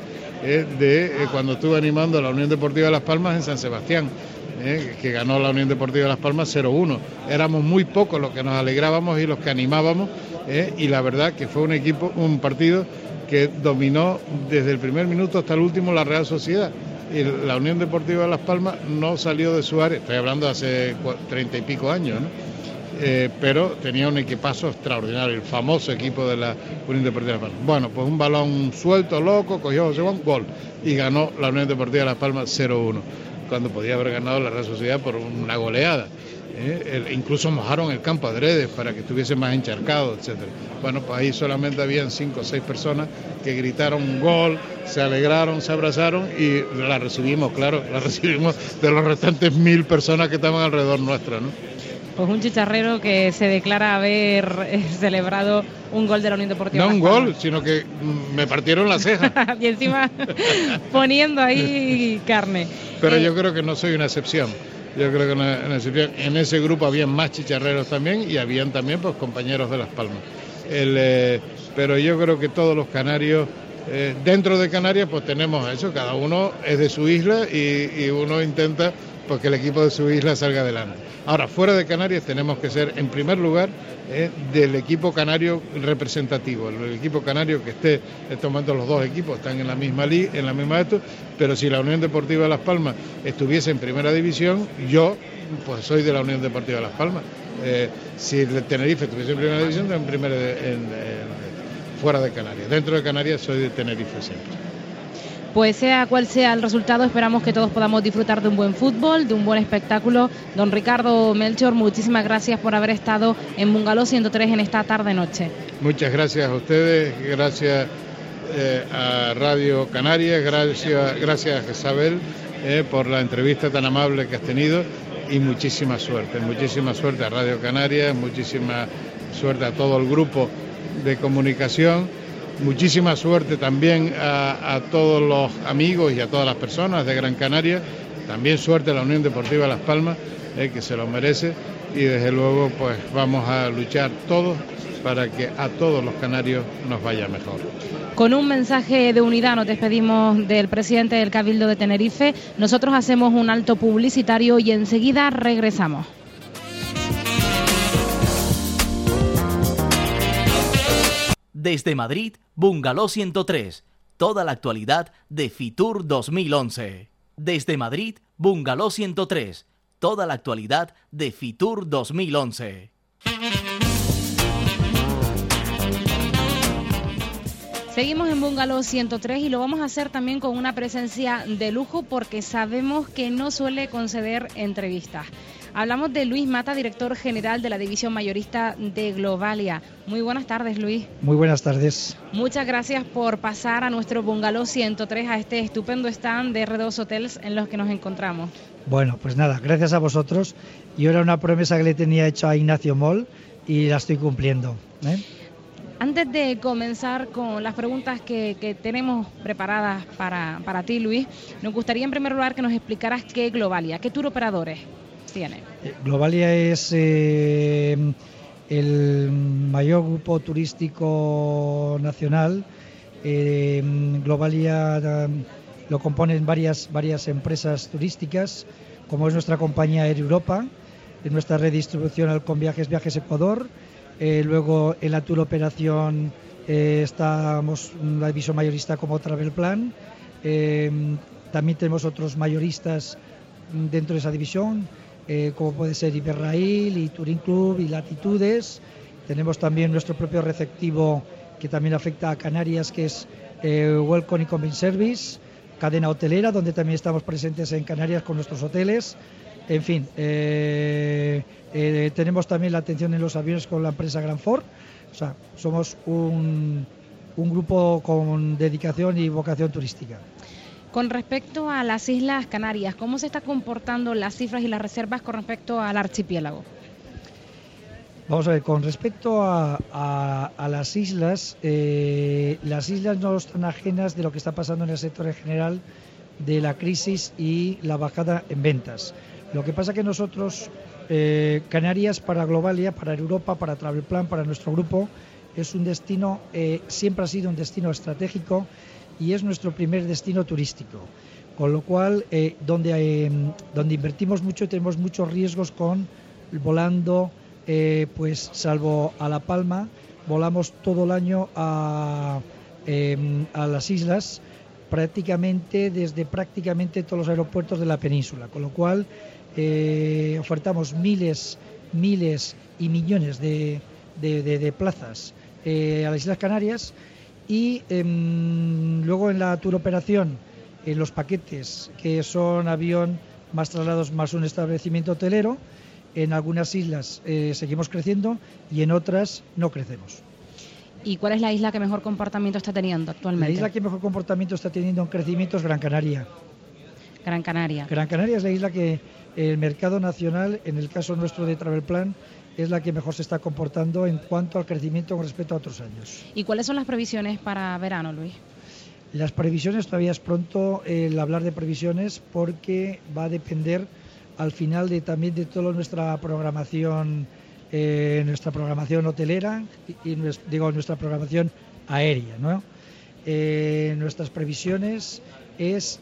de cuando estuve animando a la Unión Deportiva de Las Palmas en San Sebastián, que ganó la Unión Deportiva de Las Palmas 0-1. Éramos muy pocos los que nos alegrábamos y los que animábamos, y la verdad que fue un partido que dominó desde el primer minuto hasta el último la Real Sociedad. Y la Unión Deportiva de Las Palmas no salió de su área, estoy hablando de hace 30 y pico años, ¿no? Pero tenía un equipazo extraordinario, el famoso equipo de la Unión Deportiva de Las Palmas. Bueno, pues un balón suelto, loco, cogió José Juan, gol, y ganó la Unión Deportiva de Las Palmas 0-1, cuando podía haber ganado la Real Sociedad por una goleada. Incluso mojaron el campo adrede para que estuviese más encharcado, etcétera. Bueno, pues ahí solamente habían 5 o 6 personas que gritaron gol, se alegraron, se abrazaron y la recibimos, claro, la recibimos de los restantes 1000 personas que estaban alrededor nuestra, ¿no? Pues un chicharrero que se declara haber celebrado un gol de la Unión Deportiva. No un gol, sino que me partieron la ceja. Y encima poniendo ahí carne. Pero yo creo que no soy una excepción. Yo creo que en ese grupo habían más chicharreros también y habían también pues compañeros de Las Palmas. Pero yo creo que todos los canarios, dentro de Canarias pues tenemos eso, cada uno es de su isla y uno intenta pues que el equipo de su isla salga adelante. Ahora, fuera de Canarias tenemos que ser, en primer lugar, del equipo canario representativo, el equipo canario que esté, en estos momentos los dos equipos están en la misma pero si la Unión Deportiva de Las Palmas estuviese en primera división, yo pues soy de la Unión Deportiva de Las Palmas. Si el Tenerife estuviese en primera división, fuera de Canarias. Dentro de Canarias soy de Tenerife siempre. Pues sea cual sea el resultado, esperamos que todos podamos disfrutar de un buen fútbol, de un buen espectáculo. Don Ricardo Melchor, muchísimas gracias por haber estado en Bungalow 103 en esta tarde-noche. Muchas gracias a ustedes, gracias a Radio Canarias, gracias a Isabel por la entrevista tan amable que has tenido y muchísima suerte a Radio Canarias, muchísima suerte a todo el grupo de comunicación. Muchísima suerte también a todos los amigos y a todas las personas de Gran Canaria. También suerte a la Unión Deportiva Las Palmas, que se lo merece. Y desde luego pues vamos a luchar todos para que a todos los canarios nos vaya mejor. Con un mensaje de unidad nos despedimos del presidente del Cabildo de Tenerife. Nosotros hacemos un alto publicitario y enseguida regresamos. Desde Madrid, Bungalow 103. Toda la actualidad de Fitur 2011. Desde Madrid, Bungalow 103. Toda la actualidad de Fitur 2011. Seguimos en Bungalow 103 y lo vamos a hacer también con una presencia de lujo porque sabemos que no suele conceder entrevistas. Hablamos de Luis Mata, director general de la división mayorista de Globalia. Muy buenas tardes, Luis. Muy buenas tardes. Muchas gracias por pasar a nuestro Bungalow 103, a este estupendo stand de R2 Hotels en los que nos encontramos. Bueno, pues nada, gracias a vosotros. Yo era una promesa que le tenía hecho a Ignacio Moll y la estoy cumpliendo, ¿eh? Antes de comenzar con las preguntas que tenemos preparadas para ti, Luis, nos gustaría en primer lugar que nos explicaras qué es Globalia, qué tour operadores tiene. Globalia es el mayor grupo turístico nacional. Globalia lo componen varias empresas turísticas, como es nuestra compañía Air Europa, en nuestra red de distribución Alconviajes Viajes Ecuador. Luego en la tour operación estamos la división mayorista como Travel Plan. También tenemos otros mayoristas dentro de esa división, como puede ser Iberrail y Touring Club y Latitudes. Tenemos también nuestro propio receptivo que también afecta a Canarias, que es Welcome y Convenience Service, cadena hotelera, donde también estamos presentes en Canarias con nuestros hoteles. En fin, tenemos también la atención en los aviones con la empresa Grand Fort. O sea, somos un grupo con dedicación y vocación turística. Con respecto a las Islas Canarias, ¿cómo se están comportando las cifras y las reservas con respecto al archipiélago? Vamos a ver, con respecto a las islas no están ajenas de lo que está pasando en el sector en general, de la crisis y la bajada en ventas. Lo que pasa que nosotros, Canarias para Globalia, para Europa, para Travel Plan, para nuestro grupo, es un destino, siempre ha sido un destino estratégico y es nuestro primer destino turístico. Con lo cual, donde invertimos mucho, tenemos muchos riesgos con volando, pues salvo a La Palma, volamos todo el año a las islas, desde prácticamente todos los aeropuertos de la península, con lo cual ofertamos miles y millones de plazas a las Islas Canarias y luego en la tour operación los paquetes que son avión más traslados más un establecimiento hotelero, en algunas islas seguimos creciendo y en otras no crecemos. ¿Y cuál es la isla que mejor comportamiento está teniendo actualmente? La isla que mejor comportamiento está teniendo en crecimiento es Gran Canaria. Gran Canaria. Gran Canaria es la isla que el mercado nacional, en el caso nuestro de Travel Plan, es la que mejor se está comportando en cuanto al crecimiento con respecto a otros años. ¿Y cuáles son las previsiones para verano, Luis? Las previsiones, todavía es pronto el hablar de previsiones porque va a depender al final también de toda nuestra programación hotelera y nuestra programación aérea, ¿no? Nuestras previsiones es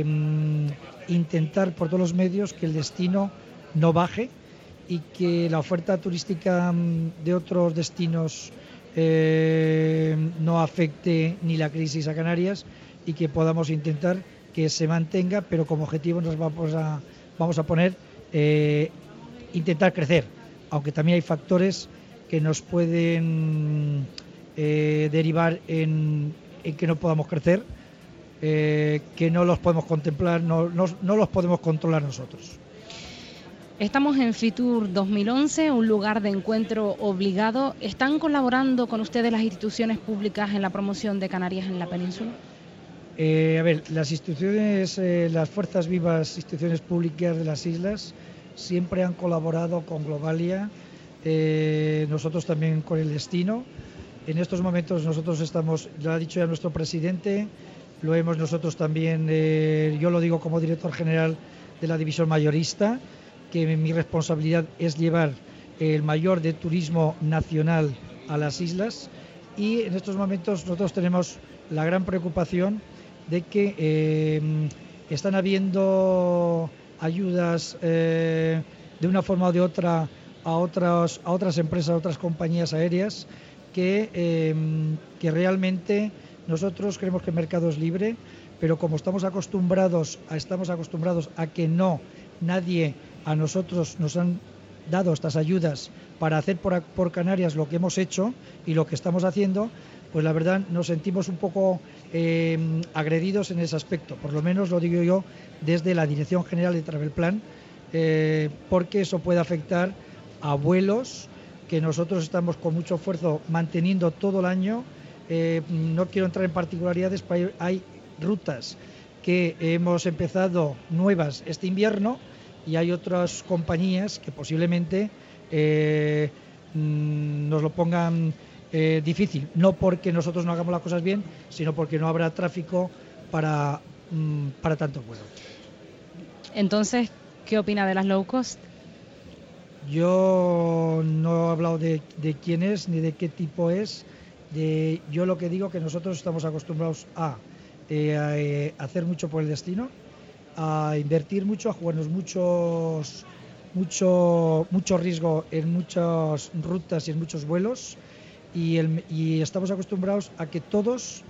intentar por todos los medios que el destino no baje y que la oferta turística de otros destinos no afecte ni la crisis a Canarias y que podamos intentar que se mantenga, pero como objetivo nos vamos a poner intentar crecer, aunque también hay factores que nos pueden derivar en que no podamos crecer, que no los podemos contemplar, no los podemos controlar nosotros. Estamos en Fitur 2011, un lugar de encuentro obligado. ¿Están colaborando con ustedes las instituciones públicas en la promoción de Canarias en la península? A ver, las instituciones, las fuerzas vivas, instituciones públicas de las islas siempre han colaborado con Globalia, nosotros también con el destino. En estos momentos nosotros estamos, lo ha dicho ya nuestro presidente, lo hemos nosotros también, yo lo digo como director general de la división mayorista, que mi responsabilidad es llevar el mayor de turismo nacional a las islas y en estos momentos nosotros tenemos la gran preocupación de que están habiendo ayudas de una forma o de otra a otras empresas, a otras compañías aéreas que realmente nosotros creemos que el mercado es libre, pero como estamos acostumbrados a que nadie a nosotros nos han dado estas ayudas para hacer por Canarias lo que hemos hecho y lo que estamos haciendo, pues la verdad nos sentimos un poco agredidos en ese aspecto. Por lo menos lo digo yo desde la Dirección General de Travelplan, porque eso puede afectar a vuelos que nosotros estamos con mucho esfuerzo manteniendo todo el año. No quiero entrar en particularidades, pero hay rutas que hemos empezado nuevas este invierno y hay otras compañías que posiblemente nos lo pongan difícil, no porque nosotros no hagamos las cosas bien, sino porque no habrá tráfico para tanto vuelo. Entonces, ¿qué opina de las low cost? Yo no he hablado de quién es ni de qué tipo es. Yo lo que digo que nosotros estamos acostumbrados a hacer mucho por el destino, a invertir mucho, a jugarnos mucho riesgo en muchas rutas y en muchos vuelos, y estamos acostumbrados a que todos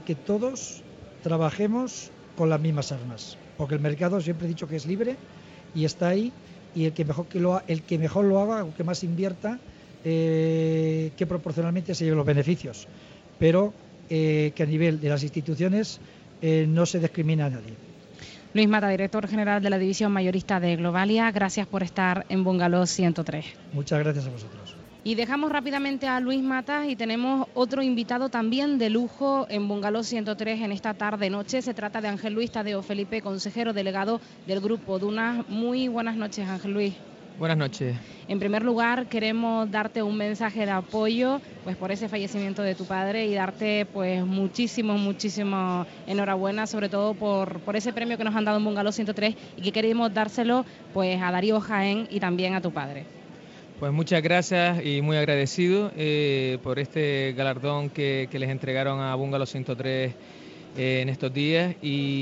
trabajemos con las mismas armas, porque el mercado, siempre he dicho que es libre y está ahí, y el que mejor lo haga o que más invierta, que proporcionalmente se lleve los beneficios, pero que a nivel de las instituciones no se discrimina a nadie. Luis Mata, director general de la división mayorista de Globalia, gracias por estar en Bungalow 103. Muchas gracias a vosotros. Y dejamos rápidamente a Luis Mata y tenemos otro invitado también de lujo en Bungalow 103 en esta tarde-noche. Se trata de Ángel Luis Tadeo Felipe, consejero delegado del Grupo Dunas. Muy buenas noches, Ángel Luis. Buenas noches. En primer lugar, queremos darte un mensaje de apoyo pues por ese fallecimiento de tu padre y darte pues muchísimo enhorabuena, sobre todo por ese premio que nos han dado en Bungalow 103 y que queremos dárselo pues a Darío Jaén y también a tu padre. Pues muchas gracias y muy agradecido por este galardón que les entregaron a Bungalow 103 en estos días,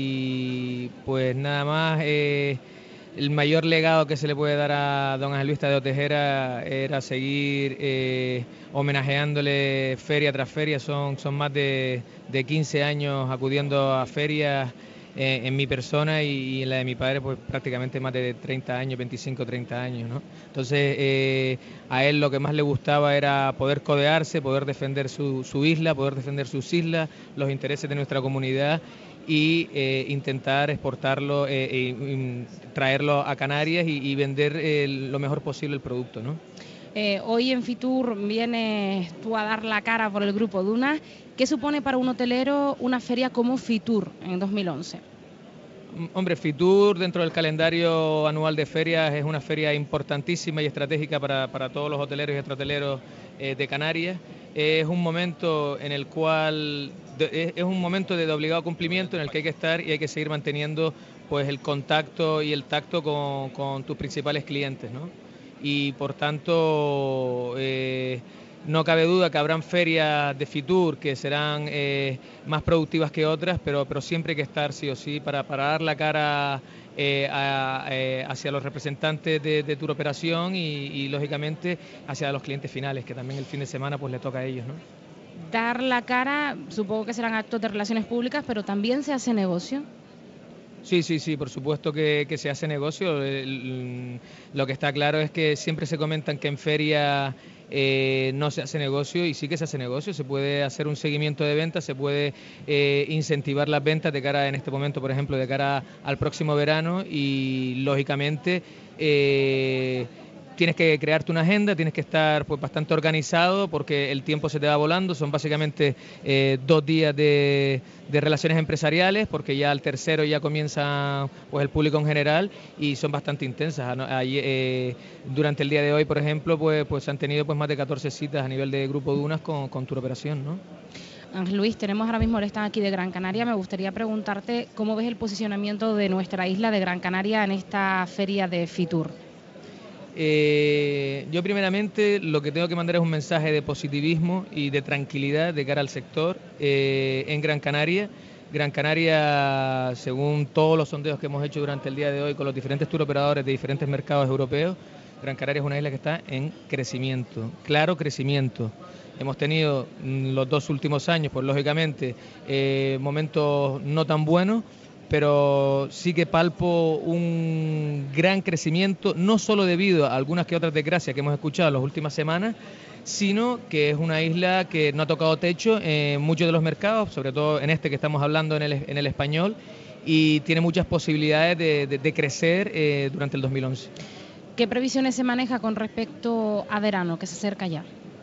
y pues nada más, el mayor legado que se le puede dar a don Ángel Luis Tadeo Tejera era seguir homenajeándole feria tras feria. Son más de 15 años acudiendo a ferias en mi persona, y en la de mi padre pues prácticamente más de 30 años, 25, 30 años, ¿no? Entonces a él lo que más le gustaba era poder codearse, poder defender su isla, poder defender sus islas, los intereses de nuestra comunidad, y intentar exportarlo, traerlo a Canarias y vender lo mejor posible el producto, ¿no? Hoy en Fitur vienes tú a dar la cara por el Grupo Dunas. ¿Qué supone para un hotelero una feria como Fitur en 2011? Hombre, Fitur dentro del calendario anual de ferias es una feria importantísima y estratégica para todos los hoteleros y extrahoteleros de Canarias. Es un momento en el cual es un momento de obligado cumplimiento en el que hay que estar y hay que seguir manteniendo pues el contacto y el tacto con tus principales clientes, ¿no? Y por tanto no cabe duda que habrán ferias de Fitur que serán más productivas que otras, pero siempre hay que estar sí o sí para dar la cara hacia los representantes de tu operación y lógicamente hacia los clientes finales, que también el fin de semana pues le toca a ellos, ¿no? Dar la cara, supongo que serán actos de relaciones públicas, pero también se hace negocio. Sí, por supuesto que se hace negocio. Lo que está claro es que siempre se comentan que en feria no se hace negocio, y sí que se hace negocio. Se puede hacer un seguimiento de ventas, se puede incentivar las ventas de cara, en este momento, por ejemplo, de cara al próximo verano, y lógicamente tienes que crearte una agenda, tienes que estar pues bastante organizado porque el tiempo se te va volando. Son básicamente 2 días de relaciones empresariales, porque ya al tercero ya comienza pues el público en general, y son bastante intensas. Durante el día de hoy, por ejemplo, pues se han tenido pues más de 14 citas a nivel de Grupo Dunas con tu operación, ¿no? Ángel Luis, tenemos ahora mismo el stand aquí de Gran Canaria. Me gustaría preguntarte cómo ves el posicionamiento de nuestra isla de Gran Canaria en esta feria de Fitur. Yo primeramente lo que tengo que mandar es un mensaje de positivismo y de tranquilidad de cara al sector en Gran Canaria. Gran Canaria, según todos los sondeos que hemos hecho durante el día de hoy con los diferentes tour operadores de diferentes mercados europeos, Gran Canaria es una isla que está en crecimiento, claro crecimiento. Hemos tenido los 2 últimos años, pues lógicamente, momentos no tan buenos, pero sí que palpo un gran crecimiento, no solo debido a algunas que otras desgracias que hemos escuchado en las últimas semanas, sino que es una isla que no ha tocado techo en muchos de los mercados, sobre todo en este que estamos hablando en el español, y tiene muchas posibilidades de crecer durante el 2011. ¿Qué previsiones se maneja con respecto a verano, que se acerca ya?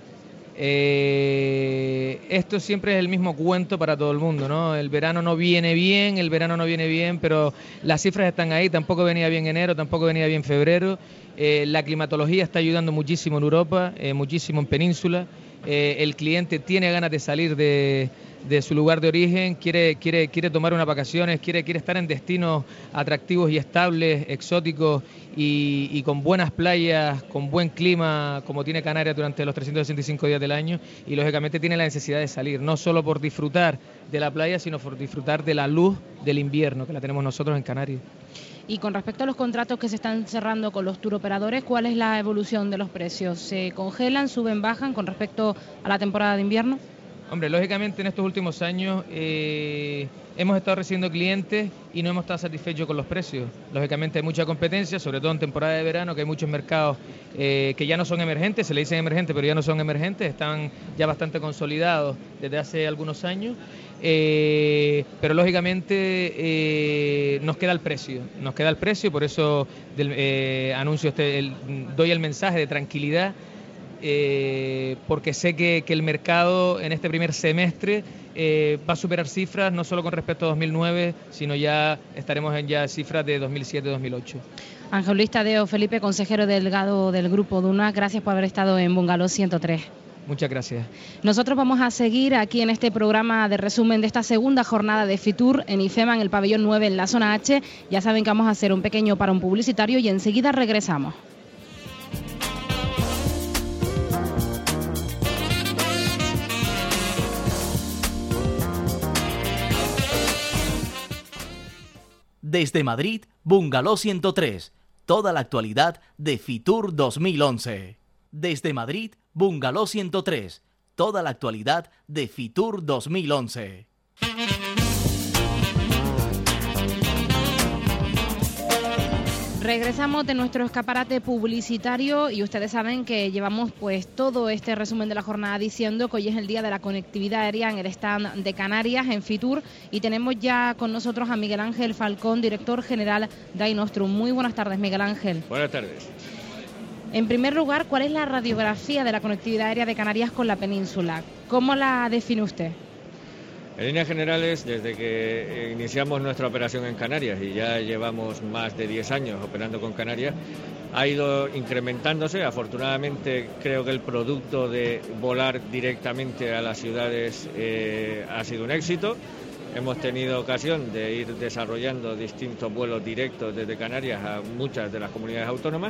Esto siempre es el mismo cuento para todo el mundo, ¿no? El verano no viene bien, pero las cifras están ahí. Tampoco venía bien enero, tampoco venía bien febrero. La climatología está ayudando muchísimo en Europa, muchísimo en Península. El cliente tiene ganas de salir de su lugar de origen, quiere tomar unas vacaciones, quiere estar en destinos atractivos y estables, exóticos y con buenas playas, con buen clima, como tiene Canarias durante los 365 días del año, y lógicamente tiene la necesidad de salir, no solo por disfrutar de la playa, sino por disfrutar de la luz del invierno, que la tenemos nosotros en Canarias. Y con respecto a los contratos que se están cerrando con los turoperadores, ¿cuál es la evolución de los precios? ¿Se congelan, suben, bajan con respecto a la temporada de invierno? Hombre, lógicamente en estos últimos años hemos estado recibiendo clientes y no hemos estado satisfechos con los precios. Lógicamente hay mucha competencia, sobre todo en temporada de verano, que hay muchos mercados que ya no son emergentes, se le dicen emergentes, pero ya no son emergentes, están ya bastante consolidados desde hace algunos años. Pero lógicamente nos queda el precio, por eso anuncio doy el mensaje de tranquilidad, porque sé que el mercado en este primer semestre va a superar cifras no solo con respecto a 2009, sino ya estaremos en cifras de 2007-2008. Ángel Luis Tadeo Felipe, consejero delegado del Grupo Duna, gracias por haber estado en Bungalow 103. Muchas gracias. Nosotros vamos a seguir aquí en este programa de resumen de esta segunda jornada de Fitur en IFEMA, en el pabellón 9 en la zona H. Ya saben que vamos a hacer un pequeño parón publicitario y enseguida regresamos. Desde Madrid, Bungalow 103. Toda la actualidad de Fitur 2011. Desde Madrid, Bungalow 103. Toda la actualidad de Fitur 2011. Regresamos de nuestro escaparate publicitario y ustedes saben que llevamos pues todo este resumen de la jornada diciendo que hoy es el día de la conectividad aérea en el stand de Canarias en Fitur y tenemos ya con nosotros a Miguel Ángel Falcón, director general de Aenostrum. Muy buenas tardes, Miguel Ángel. Buenas tardes. En primer lugar, ¿cuál es la radiografía de la conectividad aérea de Canarias con la península? ¿Cómo la define usted? En líneas generales, desde que iniciamos nuestra operación en Canarias y ya llevamos más de 10 años operando con Canarias, ha ido incrementándose. Afortunadamente, creo que el producto de volar directamente a las ciudades ha sido un éxito. Hemos tenido ocasión de ir desarrollando distintos vuelos directos desde Canarias a muchas de las comunidades autónomas.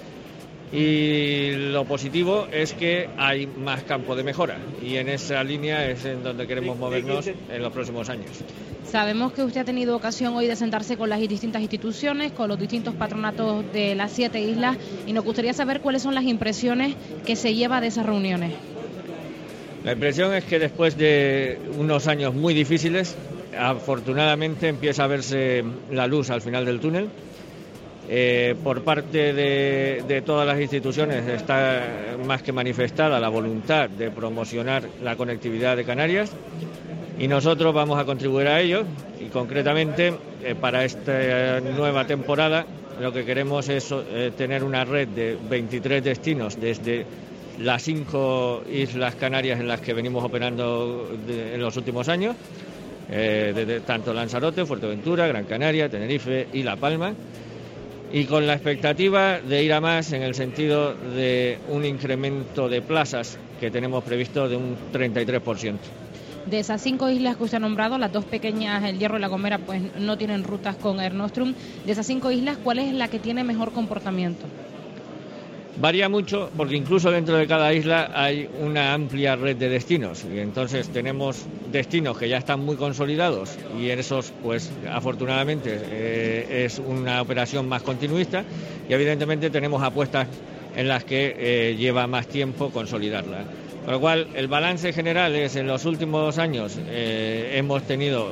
Y lo positivo es que hay más campo de mejora y en esa línea es en donde queremos movernos en los próximos años. Sabemos que usted ha tenido ocasión hoy de sentarse con las distintas instituciones, con los distintos patronatos de las 7 islas y nos gustaría saber cuáles son las impresiones que se lleva de esas reuniones. La impresión es que después de unos años muy difíciles, afortunadamente empieza a verse la luz al final del túnel. Por parte de todas las instituciones está más que manifestada la voluntad de promocionar la conectividad de Canarias y nosotros vamos a contribuir a ello y concretamente para esta nueva temporada lo que queremos es tener una red de 23 destinos desde las 5 islas canarias en las que venimos operando en los últimos años, desde tanto Lanzarote, Fuerteventura, Gran Canaria, Tenerife y La Palma. Y con la expectativa de ir a más en el sentido de un incremento de plazas que tenemos previsto de un 33%. De esas 5 islas que usted ha nombrado, las 2 pequeñas, El Hierro y La Gomera, pues no tienen rutas con Aenostrum. De esas 5 islas, ¿cuál es la que tiene mejor comportamiento? Varía mucho porque incluso dentro de cada isla hay una amplia red de destinos y entonces tenemos destinos que ya están muy consolidados y en esos pues afortunadamente es una operación más continuista y evidentemente tenemos apuestas en las que lleva más tiempo consolidarla. Con lo cual el balance general es en los últimos años hemos tenido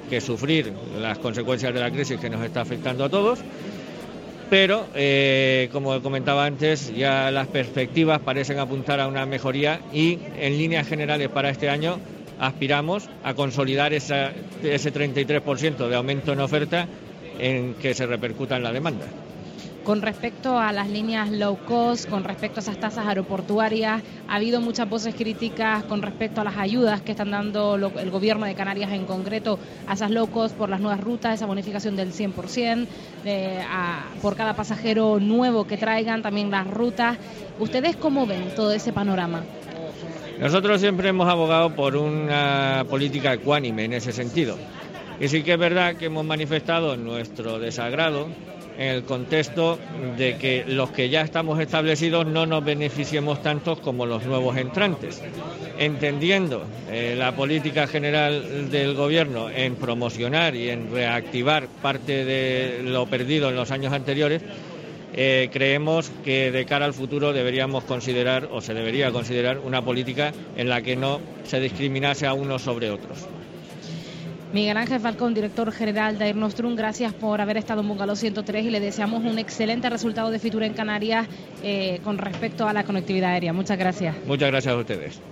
que sufrir las consecuencias de la crisis que nos está afectando a todos. Pero, como comentaba antes, ya las perspectivas parecen apuntar a una mejoría y, en líneas generales para este año, aspiramos a consolidar ese 33% de aumento en oferta en que se repercuta en la demanda. Con respecto a las líneas low cost, con respecto a esas tasas aeroportuarias, ha habido muchas voces críticas con respecto a las ayudas que están dando el gobierno de Canarias en concreto a esas low cost por las nuevas rutas, esa bonificación del 100%, por cada pasajero nuevo que traigan, también las rutas. ¿Ustedes cómo ven todo ese panorama? Nosotros siempre hemos abogado por una política ecuánime en ese sentido. Y sí que es verdad que hemos manifestado nuestro desagrado en el contexto de que los que ya estamos establecidos no nos beneficiemos tanto como los nuevos entrantes, entendiendo la política general del Gobierno en promocionar y en reactivar parte de lo perdido en los años anteriores. Creemos que de cara al futuro deberíamos considerar, o se debería considerar, una política en la que no se discriminase a unos sobre otros. Miguel Ángel Falcón, director general de Air Nostrum, gracias por haber estado en Bungalow 103 y le deseamos un excelente resultado de Fitur en Canarias con respecto a la conectividad aérea. Muchas gracias. Muchas gracias a ustedes.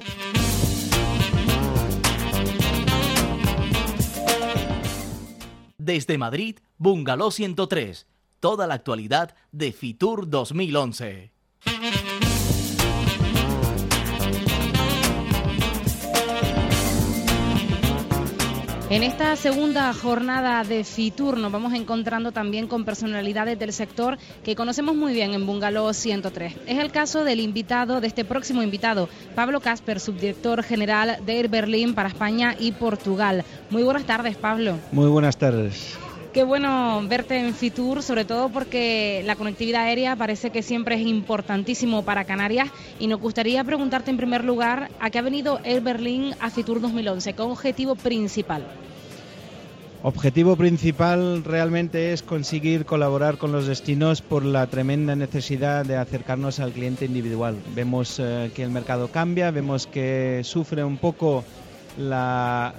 Desde Madrid, Bungalow 103. Toda la actualidad de Fitur 2011. En esta segunda jornada de Fitur nos vamos encontrando también con personalidades del sector que conocemos muy bien en Bungalow 103. Es el caso del invitado, de este próximo invitado, Pablo Casper, subdirector general de Air Berlin para España y Portugal. Muy buenas tardes, Pablo. Muy buenas tardes. Qué bueno verte en Fitur, sobre todo porque la conectividad aérea parece que siempre es importantísimo para Canarias y nos gustaría preguntarte en primer lugar a qué ha venido Air Berlin a Fitur 2011, ¿qué objetivo principal? Objetivo principal realmente es conseguir colaborar con los destinos por la tremenda necesidad de acercarnos al cliente individual. Vemos que el mercado cambia, vemos que sufre un poco las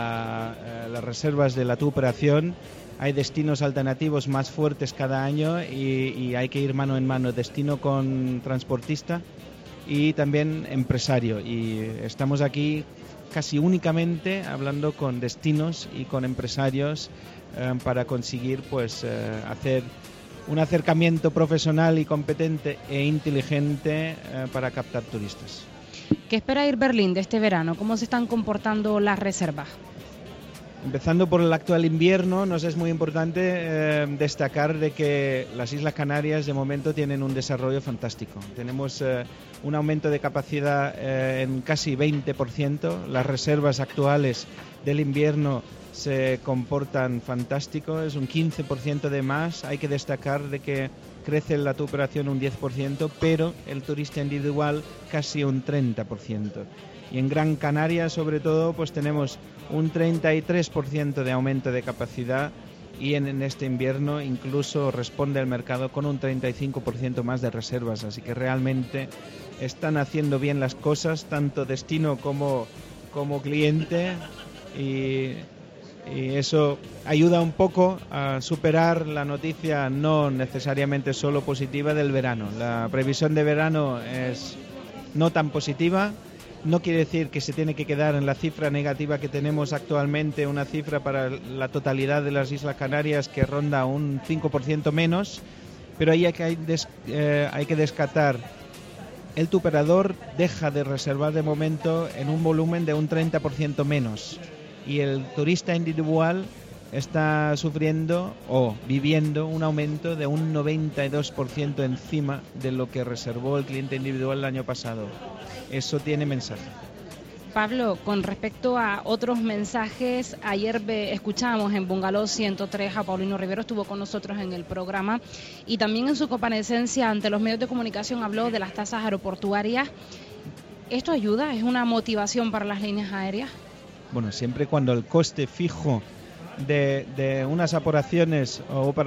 reservas de la tu operación. Hay destinos alternativos más fuertes cada año y hay que ir mano en mano, destino con transportista y también empresario. Y estamos aquí casi únicamente hablando con destinos y con empresarios para conseguir hacer un acercamiento profesional y competente e inteligente para captar turistas. ¿Qué espera Air Berlin de este verano? ¿Cómo se están comportando las reservas? Empezando por el actual invierno, nos es muy importante destacar de que las Islas Canarias de momento tienen un desarrollo fantástico. Tenemos un aumento de capacidad en casi 20%. Las reservas actuales del invierno se comportan fantástico, es un 15% de más. Hay que destacar de que crece la tu operación un 10%, pero el turista individual casi un 30%. Y en Gran Canaria, sobre todo, pues tenemos un 33% de aumento de capacidad y en este invierno incluso responde el mercado con un 35% más de reservas. Así que realmente están haciendo bien las cosas, tanto destino como cliente, y eso ayuda un poco a superar la noticia no necesariamente solo positiva del verano. La previsión de verano es no tan positiva. No quiere decir que se tiene que quedar en la cifra negativa que tenemos actualmente, una cifra para la totalidad de las Islas Canarias que ronda un 5% menos, pero ahí hay que descartar. El tuperador deja de reservar de momento en un volumen de un 30% menos y el turista individual está sufriendo o viviendo un aumento de un 92% encima de lo que reservó el cliente individual el año pasado. Eso tiene mensaje. Pablo, con respecto a otros mensajes, ayer escuchamos en Bungalow 103 a Paulino Rivero, estuvo con nosotros en el programa y también en su comparecencia ante los medios de comunicación habló de las tasas aeroportuarias. ¿Esto ayuda? ¿Es una motivación para las líneas aéreas? Bueno, siempre cuando el coste fijo de unas operaciones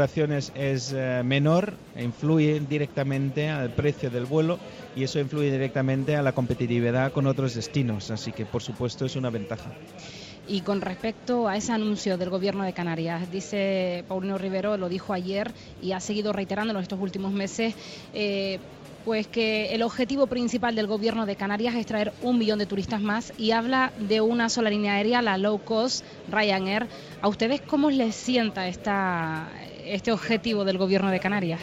es menor, influye directamente al precio del vuelo y eso influye directamente a la competitividad con otros destinos, así que por supuesto es una ventaja. Y con respecto a ese anuncio del Gobierno de Canarias, dice Paulino Rivero, lo dijo ayer y ha seguido reiterándolo estos últimos meses, pues que el objetivo principal del Gobierno de Canarias es traer 1 millón de turistas más, y habla de una sola línea aérea, la low cost, Ryanair. ¿A ustedes cómo les sienta este objetivo del Gobierno de Canarias?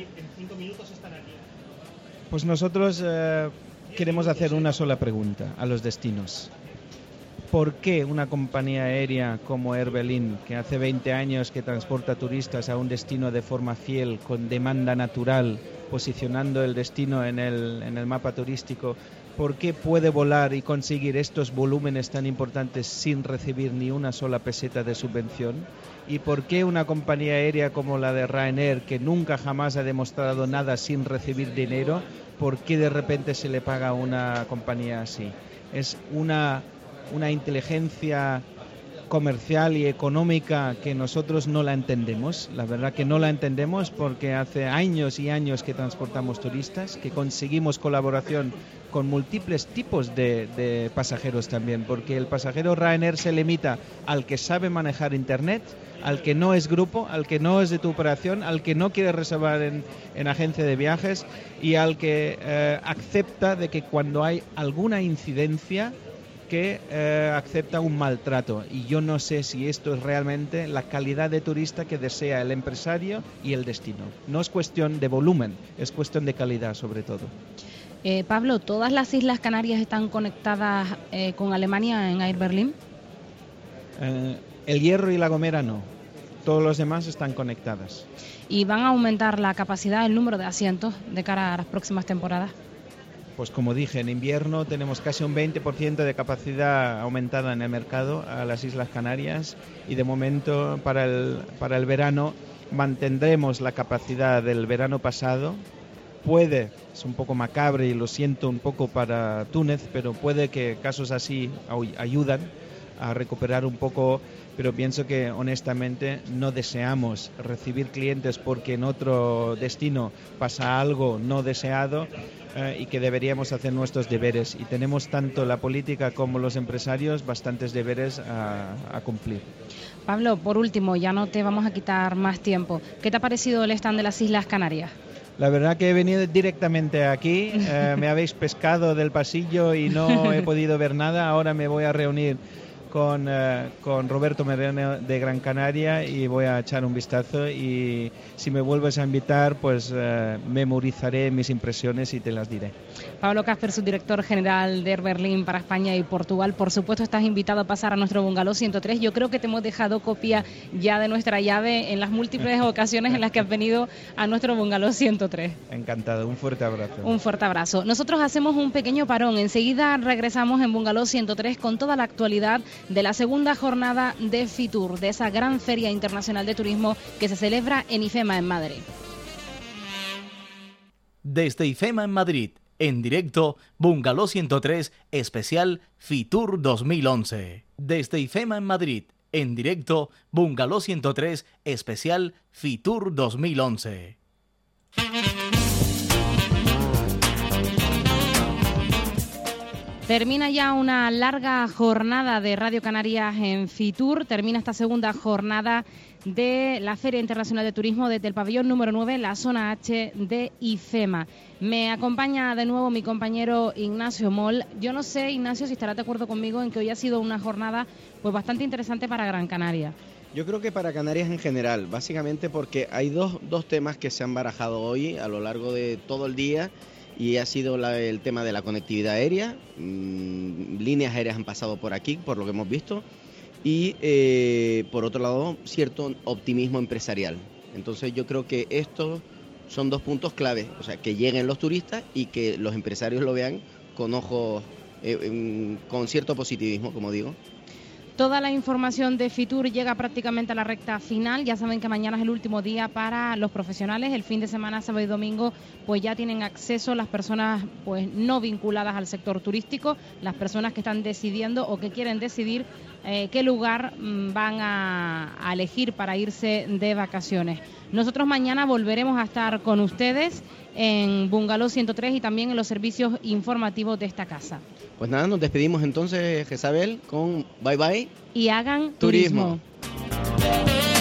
Pues nosotros queremos hacer una sola pregunta a los destinos. ¿Por qué una compañía aérea como Air Berlin, que hace 20 años que transporta turistas a un destino de forma fiel, con demanda natural, posicionando el destino en el mapa turístico, por qué puede volar y conseguir estos volúmenes tan importantes sin recibir ni una sola peseta de subvención? ¿Y por qué una compañía aérea como la de Ryanair, que nunca jamás ha demostrado nada sin recibir dinero, por qué de repente se le paga a una compañía así? Es una inteligencia comercial y económica que nosotros no la entendemos. La verdad que no la entendemos, porque hace años y años que transportamos turistas, que conseguimos colaboración con múltiples tipos de pasajeros también, porque el pasajero Ryanair se limita al que sabe manejar internet, al que no es grupo, al que no es de tu operación, al que no quiere reservar en agencia de viajes, y al que acepta de que cuando hay alguna incidencia que acepta un maltrato. Y yo no sé si esto es realmente la calidad de turista que desea el empresario y el destino. No es cuestión de volumen, es cuestión de calidad sobre todo. Pablo, ¿todas las Islas Canarias están conectadas con Alemania en Air Berlin? El Hierro y La Gomera no. Todos los demás están conectadas. ¿Y van a aumentar la capacidad, el número de asientos de cara a las próximas temporadas? Pues como dije, en invierno tenemos casi un 20% de capacidad aumentada en el mercado a las Islas Canarias, y de momento para el verano mantendremos la capacidad del verano pasado. Es un poco macabro y lo siento un poco para Túnez, pero puede que casos así ayudan a recuperar un poco, pero pienso que honestamente no deseamos recibir clientes porque en otro destino pasa algo no deseado, y que deberíamos hacer nuestros deberes, y tenemos tanto la política como los empresarios bastantes deberes a cumplir. Pablo, por último, ya no te vamos a quitar más tiempo. ¿Qué te ha parecido el stand de las Islas Canarias? La verdad que he venido directamente aquí, me habéis pescado del pasillo y no he podido ver nada. Ahora me voy a reunir con Roberto Moreno de Gran Canaria y voy a echar un vistazo, y si me vuelves a invitar pues memorizaré mis impresiones y te las diré. Pablo Casper, subdirector general de Air Berlin para España y Portugal, por supuesto estás invitado a pasar a nuestro Bungalow 103. Yo creo que te hemos dejado copia ya de nuestra llave en las múltiples ocasiones en las que has venido a nuestro Bungalow 103. Encantado, un fuerte abrazo. Un fuerte abrazo. Nosotros hacemos un pequeño parón, enseguida regresamos en Bungalow 103 con toda la actualidad de la segunda jornada de Fitur, de esa gran feria internacional de turismo que se celebra en IFEMA en Madrid. Desde IFEMA en Madrid, en directo, Bungalow 103 especial Fitur 2011. Desde IFEMA en Madrid, en directo, Bungalow 103 especial Fitur 2011. Termina ya una larga jornada de Radio Canarias en Fitur, termina esta segunda jornada de la Feria Internacional de Turismo desde el pabellón número 9, la zona H de IFEMA. Me acompaña de nuevo mi compañero Ignacio Moll. Yo no sé, Ignacio, si estarás de acuerdo conmigo en que hoy ha sido una jornada pues bastante interesante para Gran Canaria. Yo creo que para Canarias en general, básicamente porque hay dos temas que se han barajado hoy a lo largo de todo el día, y ha sido el tema de la conectividad aérea. Líneas aéreas han pasado por aquí, por lo que hemos visto, y por otro lado, cierto optimismo empresarial. Entonces yo creo que estos son dos puntos claves, o sea, que lleguen los turistas y que los empresarios lo vean con ojos, con cierto positivismo, como digo. Toda la información de Fitur llega prácticamente a la recta final. Ya saben que mañana es el último día para los profesionales. El fin de semana, sábado y domingo, pues ya tienen acceso las personas pues no vinculadas al sector turístico, las personas que están decidiendo o que quieren decidir qué lugar van a elegir para irse de vacaciones. Nosotros mañana volveremos a estar con ustedes en Bungalow 103 y también en los servicios informativos de esta casa. Pues nada, nos despedimos entonces, Jezabel, con bye bye y hagan turismo.